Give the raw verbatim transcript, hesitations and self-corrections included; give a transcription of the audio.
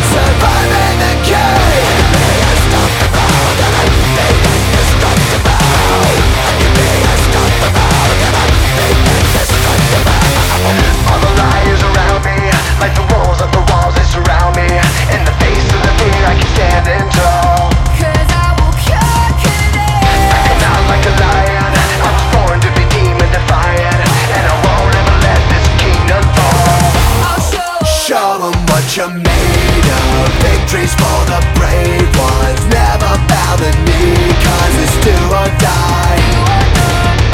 Surviving the game. All the liars around me, like the walls of the walls that surround me. In the face of the fear, I keep standing tall. Cause I will conquer this. And I'm like a lion, I was born to be demon defiant, and I won't ever let this kingdom fall. I'll show Show 'em what you're made of. Victory's for the brave ones. Never bow the knee, cause it's do or die. you are not